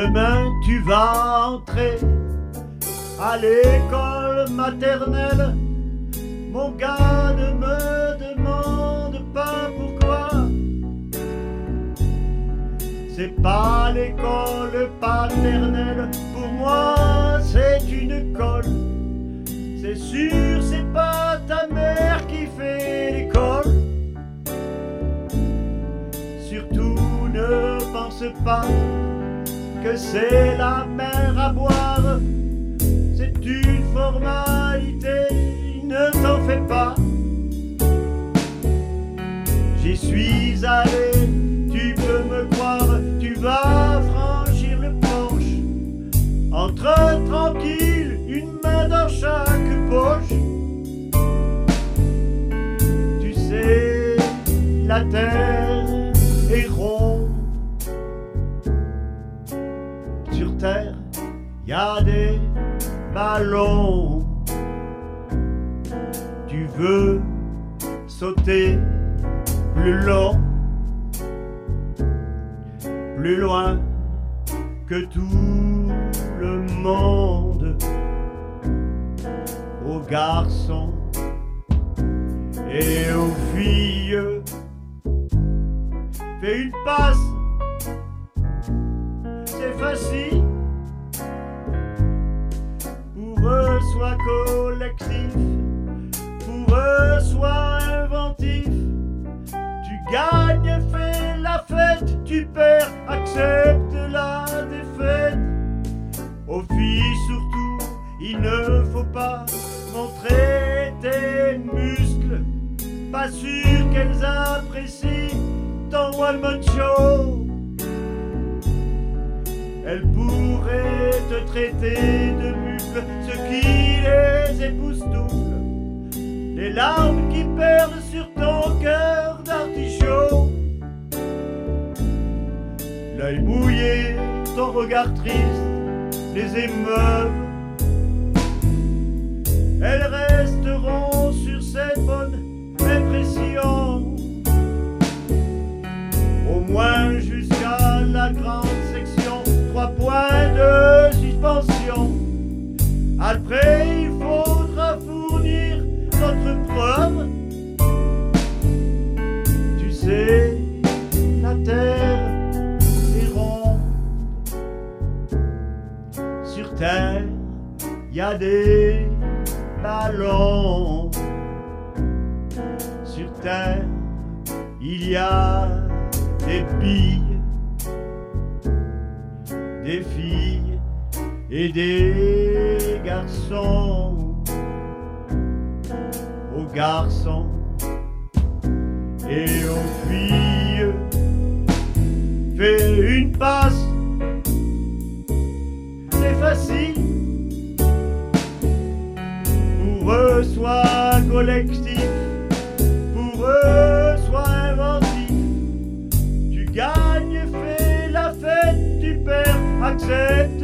Demain tu vas entrer à l'école maternelle. Mon gars, ne me demande pas pourquoi. C'est pas l'école paternelle, pour moi c'est une colle. C'est sûr, c'est pas ta mère qui fait l'école. Surtout ne pense pas que c'est la mer à boire. C'est une formalité, ne t'en fais pas. J'y suis allé, tu peux me croire. Tu vas franchir le porche, entre tranquille, une main dans chaque poche. Tu sais, la terre est ronde. Sur terre, y a des ballons. Tu veux sauter plus long, plus loin que tout le monde. Aux garçons et aux filles, fais une passe, c'est facile. Pour eux, sois collectif, pour eux, sois inventif. Tu gagnes, fais la fête, tu perds, accepte la défaite. Aux filles surtout, il ne faut pas montrer tes muscles. Pas sûr qu'elles apprécient ton one-man show. Elles pourraient te traiter de mufle, ce qui les époustoufle. Les larmes qui perlent sur ton cœur d'artichaut. L'œil mouillé, ton regard triste, les émeuvent. Elles resteront sur cette bonne impression, au moins jusqu'à la grande section. 3 points de suspension. Après il faudra fournir notre preuve. Tu sais, la terre est ronde. Sur terre, y a des ballons. Sur terre, il y a des billes, des filles et des garçons. Aux garçons et aux filles, fais une passe, c'est facile. Pour eux, sois collectif, pour eux, sois inventif. Tu gagnes, fais la fête, tu perds, accepte